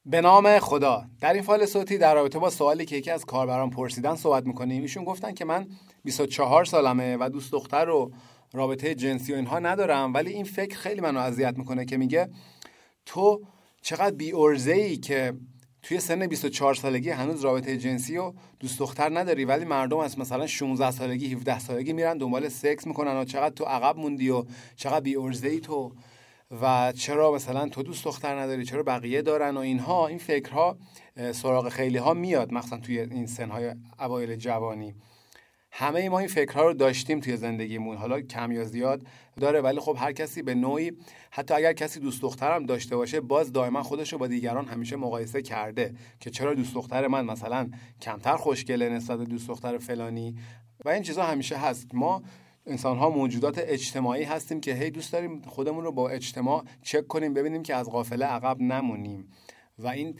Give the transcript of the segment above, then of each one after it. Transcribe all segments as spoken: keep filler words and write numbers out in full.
به نام خدا. در این فایل صوتی در رابطه با سوالی که یکی از کاربران پرسیدن صحبت میکنیم. ایشون گفتن که من بیست و چهار سالمه و دوست دختر رو رابطه جنسی و اینها ندارم، ولی این فکر خیلی منو اذیت میکنه که میگه تو چقدر بی ارزه‌ای که توی سن بیست و چهار سالگی هنوز رابطه جنسی و دوست دختر نداری، ولی مردم از مثلا شانزده سالگی هفده سالگی میرن دنبال سکس میکنن و چقدر تو عقب موندی و چقدر بی ارزه‌ای تو و چرا مثلا تو دوست دختر نداری، چرا بقیه دارن و اینها. این فکرها سراغ خیلی ها میاد، مثلا توی این سنهای اوایل جوانی. همه ما این فکرها رو داشتیم توی زندگیمون، حالا کم یا زیاد داره، ولی خب هر کسی به نوعی، حتی اگر کسی دوست دخترم داشته باشه، باز دائما خودش رو با دیگران همیشه مقایسه کرده که چرا دوست دختر من مثلا کمتر خوشگله نسبت به دوست دختر فلانی و این چیزا همیشه هست. ما انسان ها موجودات اجتماعی هستیم که هی دوست داریم خودمون رو با اجتماع چک کنیم، ببینیم که از قافله عقب نمونیم و این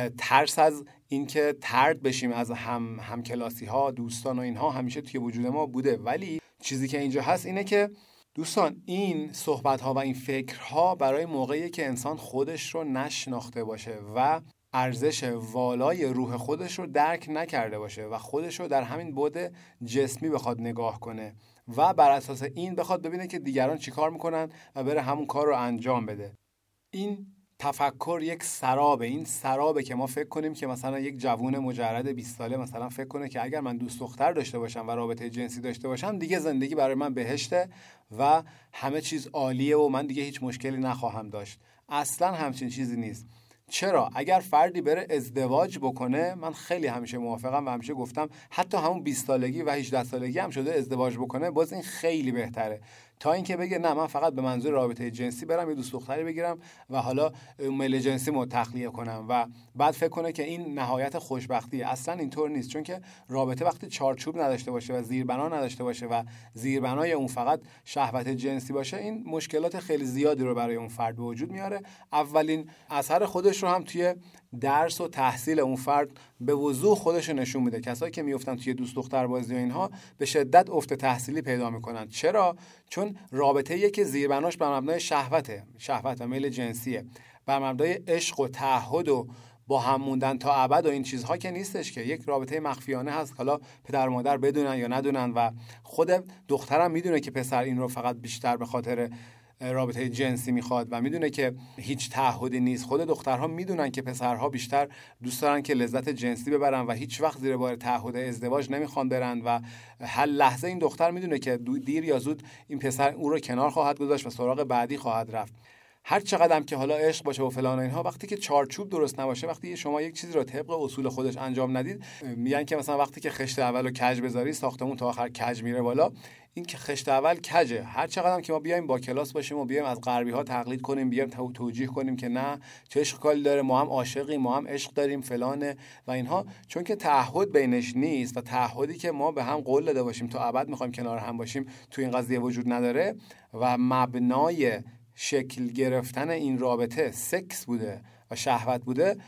ترس از اینکه طرد بشیم از هم همکلاسی ها، دوستان و اینها همیشه توی وجود ما بوده. ولی چیزی که اینجا هست اینه که دوستان، این صحبت ها و این فکرها برای موقعی که انسان خودش رو نشناخته باشه و ارزش والای روح خودش رو درک نکرده باشه و خودش رو در همین بعد جسمی بخواد نگاه کنه و بر اساس این بخواد ببینه که دیگران چی کار میکنن و بره همون کار رو انجام بده. این تفکر یک سرابه. این سرابه که ما فکر کنیم که مثلا یک جوون مجرد بیست ساله مثلا فکر کنه که اگر من دوست دختر داشته باشم و رابطه جنسی داشته باشم دیگه زندگی برای من بهشته و همه چیز عالیه و من دیگه هیچ مشکلی نخواهم داشت. اصلا همچین چیزی نیست. چرا؟ اگر فردی بره ازدواج بکنه، من خیلی همیشه موافقم و همیشه گفتم حتی همون بیست سالگی و هجده سالگی هم شده ازدواج بکنه، باز این خیلی بهتره تا اینکه بگه نه من فقط به منظور رابطه جنسی برم یه دوست دختری بگیرم و حالا میل جنسی مو تخلیه کنم و بعد فکر کنه که این نهایت خوشبختیه. اصلا اینطور نیست، چون که رابطه وقتی چارچوب نداشته باشه و زیربنا نداشته باشه و زیربنای اون فقط شهوت جنسی باشه، این مشکلات خیلی زیادی رو برای اون فرد به وجود میاره. اولین اثر خودش رو هم توی درس و تحصیل اون فرد به وضوح خودش نشون میده. کسایی که میافتن توی دوست دختر بازی و اینها به شدت افت تحصیلی پیدا میکنن. چرا؟ چون رابطه‌ای که زیربناش بر مبنای شهوته، شهوت و میل جنسیه، بر مبنای عشق و تعهد و با هم موندن تا ابد و این چیزها که نیستش، که یک رابطه مخفیانه هست. حالا پدر و مادر بدونن یا ندونن و خود دخترم میدونه که پسر این رو فقط بیشتر به خاطر رابطه جنسی میخواد و میدونه که هیچ تعهدی نیست. خود دخترها میدونن که پسرها بیشتر دوست دارن که لذت جنسی ببرن و هیچ وقت زیر بار تعهد ازدواج نمیخوان برن و هر لحظه این دختر میدونه که دیر یا زود این پسر اون رو کنار خواهد گذاشت و سراغ بعدی خواهد رفت. هر چقدر که حالا عشق باشه و فلان و اینها، وقتی که چارچوب درست نباشه، وقتی شما یک چیزی رو طبق اصول خودش انجام ندید، میگن که مثلا وقتی که خشت اولو کج بذاری ساختمون تا آخر کج میره بالا. این که خشت اول کجه. هر چقدر که ما بیایم با کلاس باشیم و بیایم از غربی ها تقلید کنیم، بیایم تو توجیه کنیم که نه چه عشق کاری داره، ما هم عاشقیم، ما هم عشق داریم فلانه و اینها، چون که تعهد بینش نیست و تعهدی که ما به هم قول داده باشیم تا ابد میخوایم کنار هم باشیم تو این قضیه وجود نداره و مبنای شکل گرفتن این رابطه سکس بوده و شهوت بوده،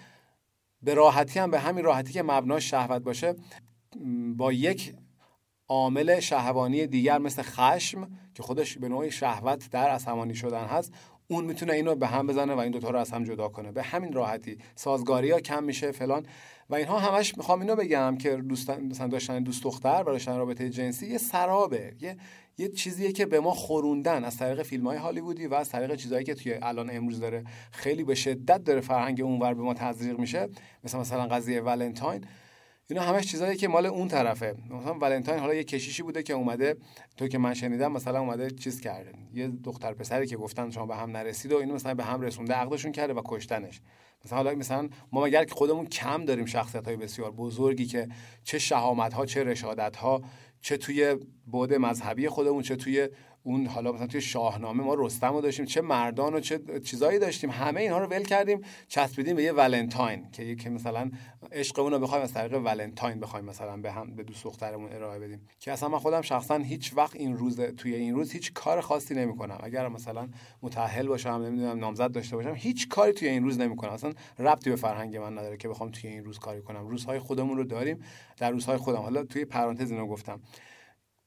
به راحتی هم به همین راحتی که مبناش شهوت باشه، با یک عامل شهوانی دیگر مثل خشم که خودش به نوعی شهوت در عصبانی شدن هست، اون میتونه اینو به هم بزنه و این دوتا رو از هم جدا کنه. به همین راحتی سازگاری ها کم میشه فلان و اینها. همش میخوام اینو بگم که دوستان مثلا داشتن دوست دختر و داشتن رابطه جنسی یه سرابه، یه یه چیزیه که به ما خوروندن از طریق فیلم‌های هالیوودی و از طریق چیزایی که توی الان امروز داره خیلی به شدت داره فرهنگ اونور به ما تزریق میشه، مثلا مثلا قضیه ولنتاین. اینا همش چیزایی که مال اون طرفه. مثلا ولنتاین حالا یه کشیشی بوده که اومده، تو که من شنیدم مثلا اومده چیز کرده، یه دختر پسری که گفتن شما به هم نرسید و اینو مثلا به هم رسونده، عقدشون کرده و کشتنش. مثلا حالا مثلا ما مگر که خودمون کم داریم شخصیت‌های بسیار بزرگی که چه شهامت‌ها، چه رشادت‌ها، چه توی بعد مذهبی خودمون، چه توی اون حالا مثلا توی شاهنامه ما رستم رو داشتیم، چه مردان و چه چیزایی داشتیم، همه اینها رو ول کردیم چسبیدیم به یه ولنتاین که که مثلا عشقمون رو بخوایم از طریق ولنتاین بخوایم مثلا به هم به دوست دخترمون ارائه بدیم. که اصلا من خودم شخصا هیچ وقت این روز توی این روز هیچ کار خاصی نمی‌کنم. اگر مثلا متأهل باشم، نمیدونم نامزد داشته باشم، هیچ کاری توی این روز نمی‌کنم. اصلا ربطی به فرهنگ من نداره که بخوام توی این روز کاری کنم. روزهای خودمون رو داریم، در روزهای خودم. حالا توی پرانتز اینو گفتم.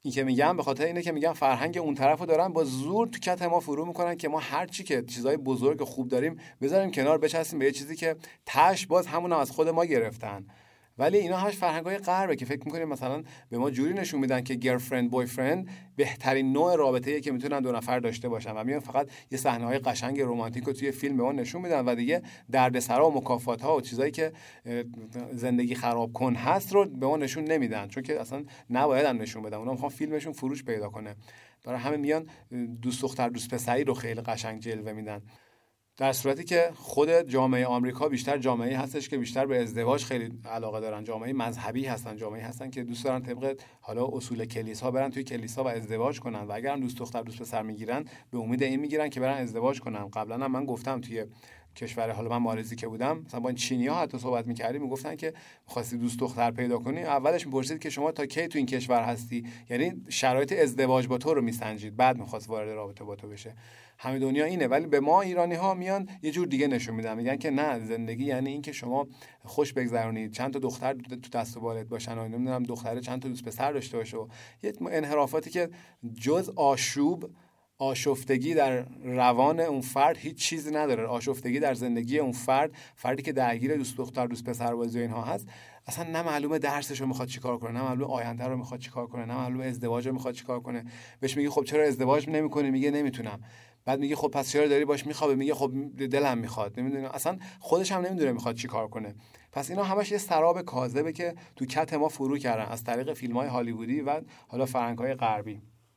این که میگم به خاطر اینه که میگم فرهنگ اون طرفو دارن با زور تو کت ما فرو میکنن که ما هر چی که چیزای بزرگ و خوب داریم بذاریم کنار، بچسبیم به یه چیزی که تاش باز همون هم از خود ما گرفتن. ولی اینا همش فرهنگ‌های غربه که فکر می‌کنیم مثلا به ما جوری نشون میدن که گرلفرند بویفرند بهترین نوع رابطه‌ایه که میتونن دو نفر داشته باشن و میان فقط یه صحنه‌های قشنگ رمانتیک رو توی فیلم به ما نشون میدن و دیگه دردسرا و مکافات‌ها و چیزایی که زندگی خراب کن هست رو به ما نشون نمیدن، چون که اصلا نباید هم نشون بدن. اونا میخوان فیلمشون فروش پیدا کنه، برای همه میان دوست دختر دوست پسری رو خیلی قشنگ جلوه میدن، در صورتی که خود جامعه آمریکا بیشتر جامعه‌ای هستش که بیشتر به ازدواج خیلی علاقه دارن، جامعه مذهبی هستن، جامعه هستن که دوست دارن طبق حالا اصول کلیسا برن توی کلیسا و ازدواج کنن و اگر هم دوست دختر دوست پسر میگیرن به امید این میگیرن که برن ازدواج کنن. قبلا هم من گفتم توی کشور، حالا من مالزی که بودم مثلا با چینی‌ها حتی صحبت می‌کردیم، میگفتن که می‌خواستی دوست دختر پیدا کنی اولش می‌پرسید که شما تا کی تو این کشور هستی، یعنی شرایط ازدواج با تو رو میسنجید، بعد می‌خواست وارد رابطه با تو بشه. همه دنیا اینه، ولی به ما ایرانی‌ها میان یه جور دیگه نشون میدن، میگن که نه، زندگی یعنی این که شما خوش بگذرونید، چند تا دختر تو دست و بالت باشن و نمیدونم دختره چند تا دوست پسر داشته باشه و یه انحرافاتی که جز آشوب آشفتگی در روان اون فرد هیچ چیزی نداره. آشفتگی در زندگی اون فرد، فردی که درگیر دوست دختر دوست پسر بازی اینها هست، اصلا نه معلومه درسش رو میخواد چیکار کنه، نه معلومه آینده رو میخواد چیکار کنه، نه معلومه ازدواج رو میخواد چیکار کنه. بهش میگی خب چرا ازدواج نمیکنی؟ میگه نمیتونم. بعد میگه خب پس چرا داری باش میخوابی؟ میگه خب دلم میخواد. نمیدونم، اصلا خودش هم نمیدونه میخواد چیکار کنه. پس اینا همش یه سراب کاذبه که تو کت ما فرو کردن از طریق فیلم‌های هالیوودی و حالا فرهنگ‌های غربی.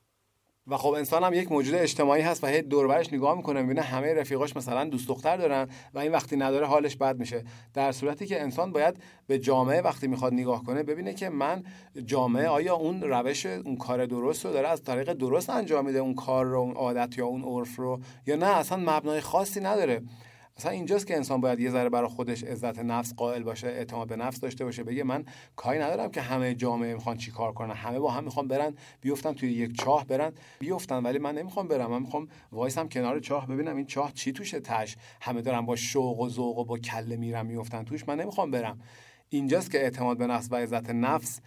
و خب انسان هم یک موجود اجتماعی هست و هی دور و برش نگاه میکنه میبینه همه رفیقاش مثلا دوست دختر دارن و این وقتی نداره حالش بد میشه، در صورتی که انسان باید به جامعه وقتی میخواد نگاه کنه ببینه که من جامعه آیا اون روش اون کار درست رو داره از طریق درست انجام میده، اون کار رو، اون عادت یا اون عرف رو، یا نه اصلا مبنای خاصی نداره. مثلا اینجاست که انسان باید یه ذره برای خودش عزت نفس قائل باشه، اعتماد به نفس داشته باشه، بگه من کاری ندارم که همه جامعه میخوان چی کار کنن، همه با هم میخوان برن بیفتن توی یک چاه برن بیفتن، ولی من نمیخوام برم، من میخوام وایسم کنار چاه ببینم این چاه چی توشه تاش، همه دارن با شوق و ذوق و با کله میرن میفتن توش، من نمیخوام برم. اینجاست که اعتماد به نفس و عزت نفس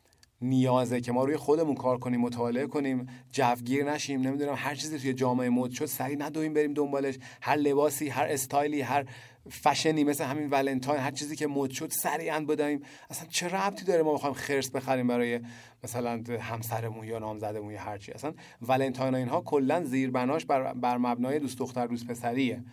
نیازه که ما روی خودمون کار کنیم، مطالعه کنیم، جوگیر نشیم، نمیدونم هر چیزی توی جامعه مد شد سری ندویم بریم دنبالش، هر لباسی، هر استایلی، هر فشنی، مثل همین ولنتاین، هر چیزی که مد شد سریعا بدیم. اصلا چه ربطی داره ما بخوایم خرس بخریم برای مثلا همسرمون یا نامزدمون یا هر چی؟ اصلا ولنتاین اینها کلا زیربناش بر, بر مبنای دوست دختر دوست پسریه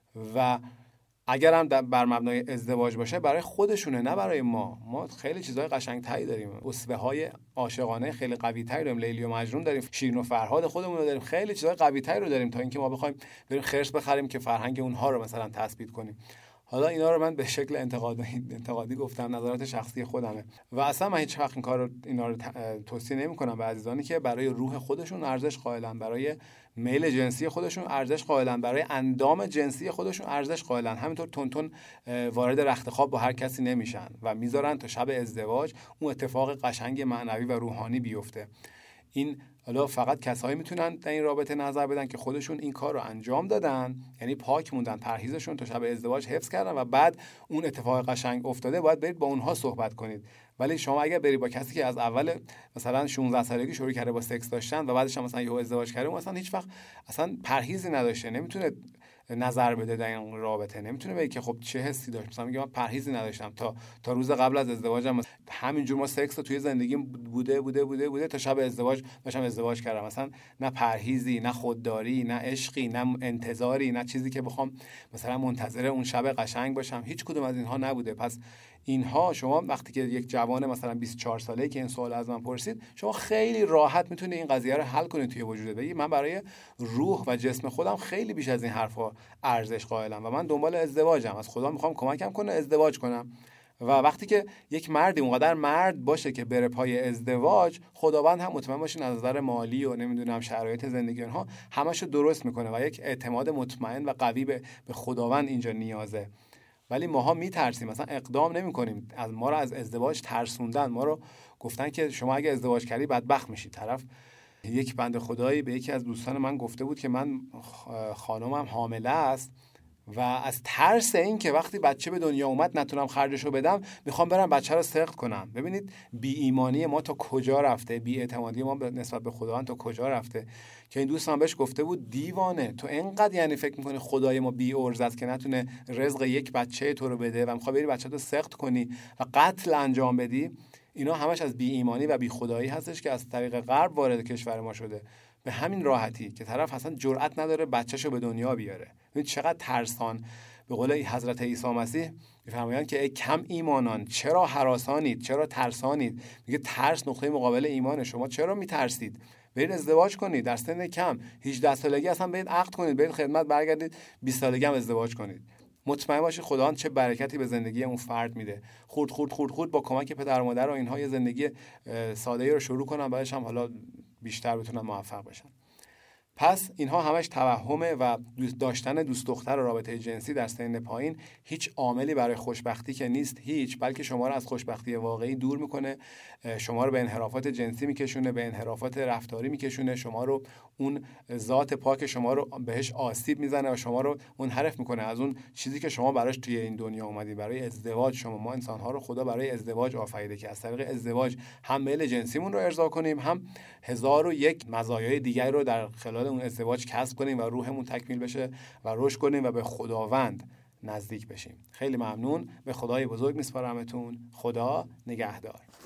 و اگر هم بر مبنای ازدواج باشه برای خودشونه، نه برای ما. ما خیلی چیزهای قشنگ‌تری داریم، اسوه‌های عاشقانه خیلی قوی‌تری داریم، لیلی و مجنون داریم، شیرین و فرهاد خودمون رو داریم، خیلی چیزهای قوی‌تری رو داریم تا اینکه ما بخوایم بریم خرس بخریم که فرهنگ اونها رو مثلا تثبیت کنیم. حالا اینا رو من به شکل انتقادی انتقادی گفتم، نظرات شخصی خودمه و اصلا من هیچ وقت این کارو اینا رو توصیه نمی‌کنم به عزیزانی که برای روح خودشون ارزش قائلن، برای میل جنسی خودشون ارزش قائلن، برای اندام جنسی خودشون ارزش قائلن، همینطور تون تون وارد رخت خواب با هر کسی نمیشن و میذارن تا شب ازدواج اون اتفاق قشنگ معنوی و روحانی بیفته. این حالا فقط کسایی میتونن در این رابطه نظر بدن که خودشون این کار رو انجام دادن، یعنی پاک موندن، پرهیزشون تا شب ازدواج حفظ کردن و بعد اون اتفاق قشنگ افتاده باید برید با اونها صحبت کنید. ولی شما اگر بری با کسی که از اول مثلا شانزده سالگی شروع کرده با سکس داشتن و بعدش هم مثلا یهو ازدواج کرده، مثلا هیچ وقت اصلا پرهیزی نداشته، نمیتونه نظر بده در این رابطه، نمیتونه بگه که خب چه حسی داشت، مثلا میگه من پرهیزی نداشتم تا تا روز قبل از ازدواجم همینجور ما سکس رو توی زندگیم بوده بوده بوده بوده تا شب ازدواج داشتم ازدواج کردم، مثلا نه پرهیزی، نه خودداری، نه عشقی، نه انتظاری، نه چیزی که بخوام مثلا منتظر اون شب قشنگ باشم، هیچ کدوم از اینها نبوده. پس اینها شما وقتی که یک جوان مثلا بیست و چهار ساله‌ای که این سوال از من پرسید، شما خیلی راحت میتونید این قضیه رو حل کنید توی وجودت، بگید من برای روح و جسم خودم خیلی بیش از این حرفا ارزش قائلم و من دنبال ازدواجم، از خدا میخوام کمکم کنه ازدواج کنم. و وقتی که یک مردی اونقدر مرد باشه که بره پای ازدواج، خداوند هم مطمئن باشه از نظر مالی و نمیدونم شرایط زندگی اونها همشو درست میکنه و یک اعتماد مطمئن و قوی به خداوند اینجا نیازه. ولی ماها میترسیم، مثلا اقدام نمی‌کنیم، از ما رو از ازدواج ترسوندن، ما رو گفتن که شما اگه ازدواج کردی بدبخت میشی. طرف یک بنده خدایی به یکی از دوستان من گفته بود که من خانمم حامله است و از ترس این که وقتی بچه به دنیا اومد نتونم خرجشو بدم میخوام برم بچه رو سقط کنم. ببینید بی ایمانی ما تا کجا رفته، بی اعتمادی ما نسبت به خداوند تا کجا رفته که این دوستان بهش گفته بود دیوانه تو اینقدر یعنی فکر میکنی خدای ما بی ارز است که نتونه رزق یک بچه تو رو بده و میخوای بری بچه رو سقط کنی و قتل انجام بدی. اینا همش از بی ایمانی و بی خدایی هستش که از طریق غرب وارد کشور ما شده. به همین راحتی که طرف اصلا جرئت نداره بچه‌شو به دنیا بیاره. ببین چقدر ترسان. به قول حضرت عیسی مسیح میفرمایند که ای کم ایمانان چرا هراسانید، چرا ترسانید. میگه ترس نقطه مقابل ایمان. شما چرا میترسید؟ برید ازدواج کنید در سن کم، هجده سالگی اصلا برید عقد کنید، برید خدمت، برگردید بیست سالگی هم ازدواج کنید. مطمئن باشید خداوند چه برکتی به زندگی اون فرد میده. خورد خورد خورد خورد با کمک پدر و مادر و اینها یه زندگی ساده‌ای رو شروع کنن، بعدش هم حالا بیشتر بتونن موفق بشن. پس اینها همش توهمه و دوست داشتن دوست دختر و رابطه جنسی در سن پایین هیچ عاملی برای خوشبختی که نیست، هیچ، بلکه شما رو از خوشبختی واقعی دور میکنه، شما رو به انحرافات جنسی میکشونه، به انحرافات رفتاری میکشونه، شما رو اون ذات پاک شما رو بهش آسیب میزنه و شما رو منحرف میکنه از اون چیزی که شما براش توی این دنیا اومدید، برای ازدواج. شما ما انسان‌ها رو خدا برای ازدواج آفریده که از طریق ازدواج هم میل جنسیمون رو ارضا کنیم، هم هزار و یک مزایای دیگر رو در خلال اون ازدواج کسب کنیم و روحمون تکمیل بشه و رشد کنیم و به خداوند نزدیک بشیم. خیلی ممنون. به خدای بزرگ میسپارمتون. خدا نگهدار.